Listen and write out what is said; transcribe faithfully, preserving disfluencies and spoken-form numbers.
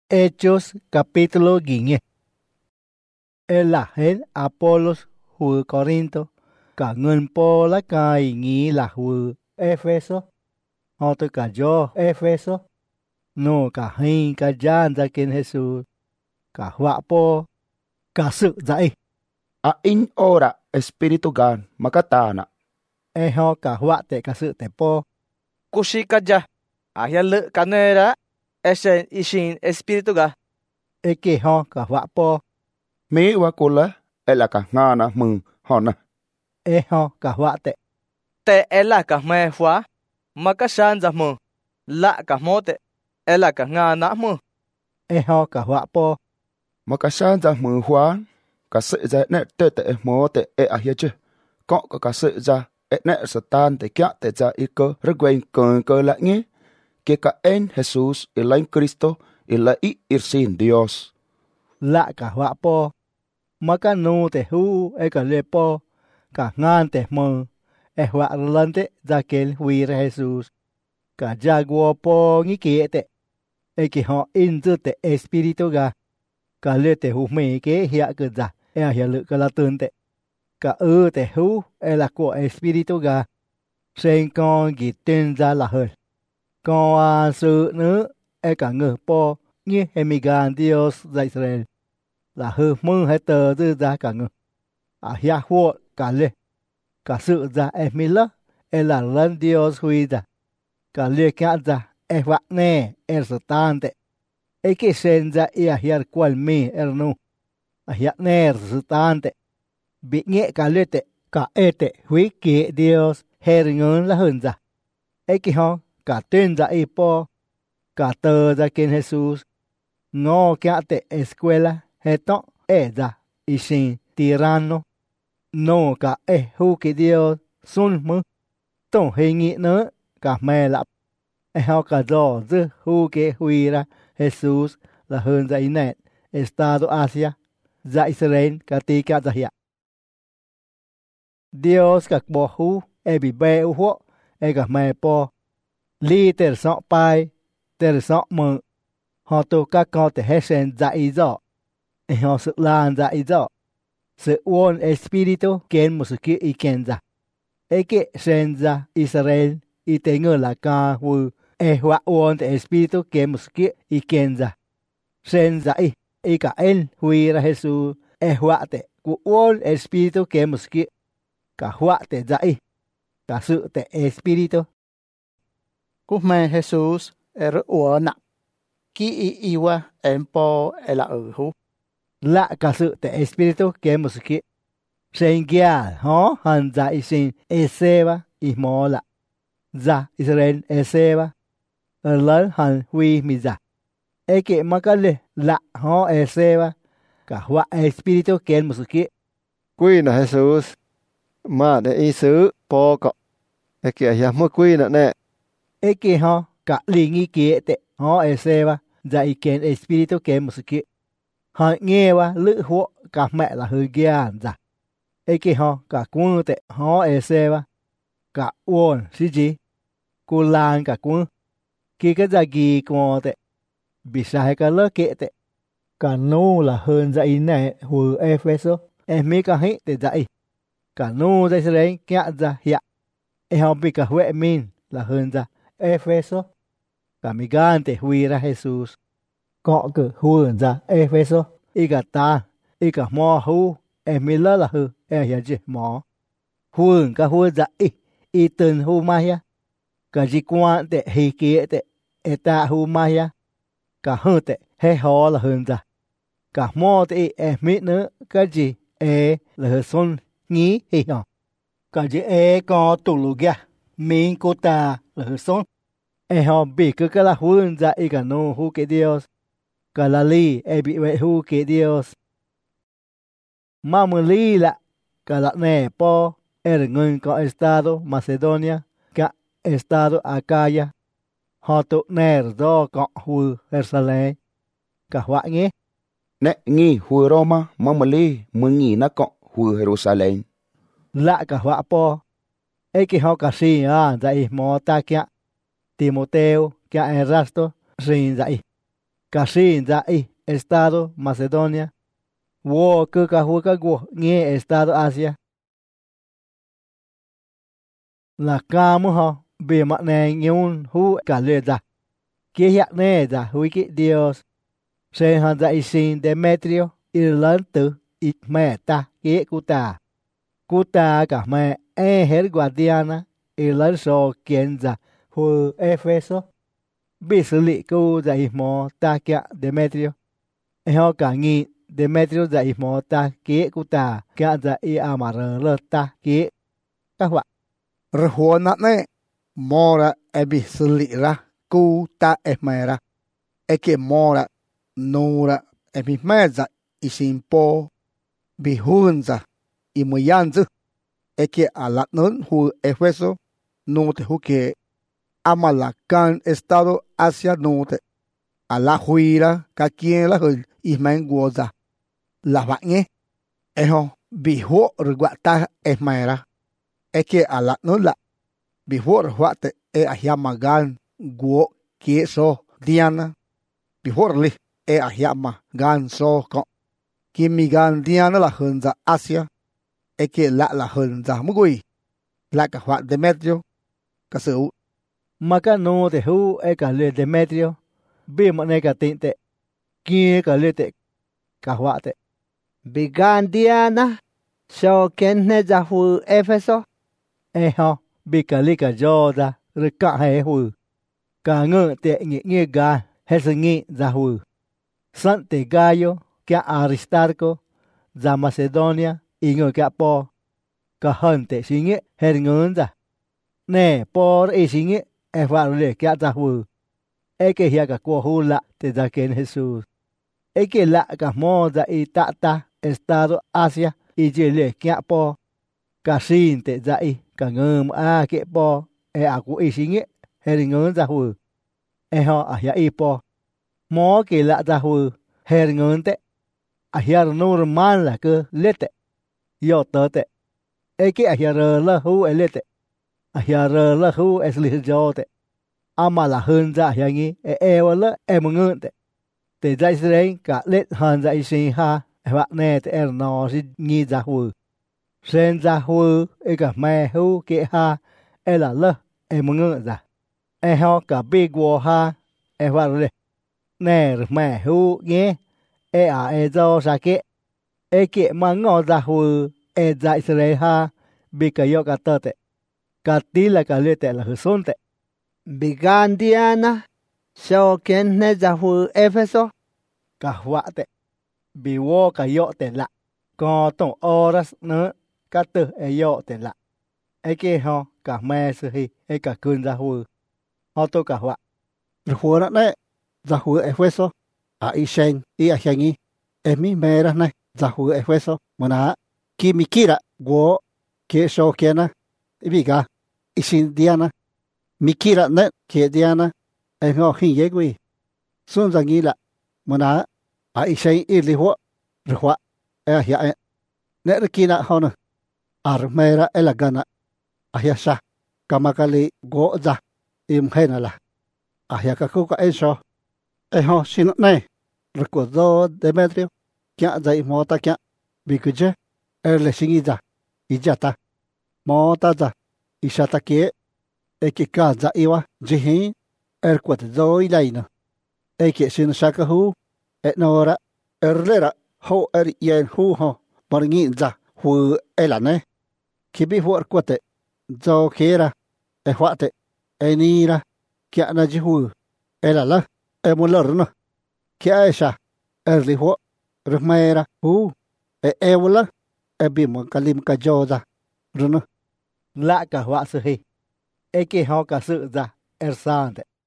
Hechos capítulo quince. El ángel Apolos hu Corinto, cả ngân po lá cài nghĩ là hu Epheso, họ tôi cả do Epheso, no cả hình cả gian ra kiến Jesus, cả họa po, cả sự dạy, A in ora espiritu gan makatana. e họ cả họa tệ cả sự tệ po, Kushikaja, ayalu kanera, esen ishin espiritu ga. e kì họ cả họa po, Mi wa kula ela ka ngana mừng hona. e họ cả họa tệ, Te ela ka me fua, makasan za mu, la ka mote, ela ka nga na mu. e họ cả họa po, Makasan za mừng hoan. Ka sự za ne te te mo te e ahyeche. Ko ka ka sự za e ne satan te kya te za iko regwen kon ko la ngi. Que ka en Jesus el en Cristo el la i irsin Dios. lạ cả họa po, mà cả nu tệ hu e cả lệ po, cả ngan tệ mơ, e họa lần tệ ra kiến huy ra Jesus, cả gia gua po nghĩ kia tệ, e kì họ in dư tệ espiritu ga, cả lệ tệ hu mê kế hiện cơ giả, e hiện lự cả là tương tệ, cả ư tệ hu e là của espiritu ga, sen con ghi tên ra là hơn, con à sự nữa e cả ngờ po như emigan Dios ra Israel. Là hư mơ hay tờ dư ra cả ngư. À hia huộ cả lê. Cả sự ra em mi lơ. E là lần Dios huy ra. Cả lê kia ra. E vạc nè. E sở tan tệ. E kì sen ra ia hiar qual mi er nu. À hia nè sở tan tệ. Bị nghệ cả lê tệ. Cả e tệ huy kì Dios. Her ngân là hơn ra. E kì hông. Cả tên ra y po. Cả tờ ra kênh Jesus. Ngô kia tệ escuela. Esto ella y sin tirano no ka e hu ki Dios sun mu tông hình nghị nữa cả mẹ lạp e họ cả do dư hu ki hui ra Jesus là hơn dạy nẹt Estado Asia dạy Israel cả tì cả dạy Dios cả bỏ hu e bị bê u hộ e cả mẹ po li ter sọ pai ter sọ mơ họ tu các con te hesen dạy rõ e họ sự lan ra ý rõ. Sự uôn espiritu kiến một sự kia ý kiến ra. E kệ sen ra Israel ý tế ngờ là ca hư e hóa uôn te espiritu kiến một sự kia ý kiến ra. Sen ra ý ý cả en hui ra Jesus e hóa te của uôn espiritu kiến một sự kia. Cả hóa te ra ý. Cả sự te espiritu. Cú mẹ Jesus er uôn nặng. Ki i iwa empo ela ở hú. Lạ cả sự te espiritu kiến một sự kia. Sen gia hó hẳn ra ý sinh Eseba ý mô lạ. Ra Israel Eseba. Ở lớn hẳn huy mi ra. E kệ mà cả lệ lạ hó Eseba. Cả hóa espiritu kiến một sự kia. Quy na Jesus. Mà để ý xứ bó cọ. E kệ hiểm mơ quy na nè. E kệ hó cả lý nghi kia tệ hó Eseba. Ra ý kiến espiritu kiến một sự kia. Họ nghe wa lữ hộ cả mẹ là hơi gian ra. Ê kì họ cả quân tệ họ ê xe wa. Cả uôn xí chí. Cô lan cả quân. Kì cái ra ghi quân tệ. Bị sai cả lỡ kệ tệ. Cả nô là hơn ra ý này hù Epheso. Em mi cả hít tệ ra ý. Cả nô ra sẽ đến kia ra hiện. Ê họ bị cả huệ min là hơn ra Epheso. Cả mi gan tệ hui ra Jesus. Cọ cử hùn ra Epheso, y cả ta, y cả mò hù, em mi lơ là hù, em hiện chỉ mò. Hùn cả hùn ra y, y tên hù ma ya. Cả chỉ quan tệ hì kia tệ, e ta hù ma ya. Cả hù tệ, hê hò là hùn ra. Cả mò tệ em mi nữa, cả chỉ e là hù xuân, nghĩ hì hò. Cả chỉ e có tù lù gà, mình cô ta là hù xuân. E hò bị cứ cái là hùn ra y cả nô hù cái Dios. Galali e bị vệ hù kê Dios. Mà mơ lý lạ. Cả lạc nè po. Er ngân có Estado Macedonia. Cả Estado Acaya. Họ tụ nè do có hù Jerusalem. Cả họa nghe. Ne ngi hu Roma mamali mừng ngi na ko hu Jerusalem. Lạ cả họa po. E kì họ cả si à dạy mò ta kia. Timoteo kia Erasto. Sinh dạy. cả xin ra y estado Macedonia wo cơ cả hua cả wo nghe estado Asia là ca mu ho bề mặt này nhung hu cả lệ ra kia hiện nè ra hui cái Dios sẽ han ra y xin Demetrio Ireland từ ít mẹ ta kia cụ ta cụ ta cả mẹ e hết Guadiana Ireland so kiến ra hu Epheso bị xử lý cô dạy mò ta kia Demetrio họ cả nghi Demetrio dạy mò ta kia cụ ta kia dạy amar lơ ta kia các bạn Rehua na ne mora ebi selira ku ta emera eke mora nora ebi meza isimpo bihunza imuyanzu eke alat nun hu Efeso no te huke amalakan estado Asia no te ala huira ka quien la hul ismen guoza la bañe eho bihu rguata esmera eke ala no la bihur huate e ahyama gan guo kieso diana bihur li e ahyama gan so ko kimi gan diana la hunza Asia eke la la hunza mugui la ka hua Demetrio ka su maka no te hu e ka le Demetrio bi mo ne ka tinte ki ka le te ka hua te bigan diana so ken ne za hu Efeso e ho bị cả ly cả do ra rồi cả hai hùi cả ngơ tệ nghĩa nghĩa ga hay sự nghĩ ra hùi sẵn tệ Gaio kia Aristarco ra Macedonia ý ngờ kia po cả hận tệ suy nghĩa hay ngớ ra nè po ý suy nghĩa e vào lệ kia ra hùi e cái hiện cả qua hùi lạ tệ ra kén Jesus e cái lạ cả mò ra y tạ ta estado Asia y chỉ lệ kia po cả xin tệ ra y cả ngơ a kệ po e a ku i singe he ngơ ra hu e ho a ya i po mo ke la ra hu he ngơ te a ya normal la ke lete yo to te e ke a ya la hu e lete a ya la hu es li jo te ama la hơn ra ya ngi e e wala e mo ngơ te te dai sren ka let han ra i sin ha e wa ne te er no si ngi ra hu sen ra hu e cả mẹ hu kệ ha e là lơ e mong ngơ ra e ho cả bê guo ha e va rồi nè mẹ hu nghe e à e do sa kệ e kệ mà ngọ ra hu e dạy sre ha bị cả yo cả tơ tệ cả tí là cả lệ tệ là hư son tệ bigan diana so ken ne za hu Efeso cả họa tệ bị wo cả yo tệ lạ có tổng oras nữa cả từ e yo tệ lạ e kê ho cả mẹ sư hi e cả cơn ra hu ho to cả họa Rehua na ne za hu Efeso a ishen i a hengi e mi mera ne za hu Efeso mona kimikira go ke so kena ibiga isin diana mikira ne ke diana e ngo hin yegui sun za ngila mona a ishen i li ho rehua e a ya ne rikina hona armera elagana ahyasha kamakali goza imhenala ahyaka kuka enso eho sin ne recuerdo Demetrio kya zai mota kya bikuje erle singiza ijata mota za ishata ke ekika za iwa jihi erkwat zo ilaina eke sin shakahu etnora erlera ho er yen hu ho marngi za hu elane kibi huar kwate zo kera e huate enira kia na jihu elala e mularno kia esha erli ho rmera hu e ewala e bim kalim ka joza runo lạ cả họa sư hi e kê ho cả sự ra er san tệ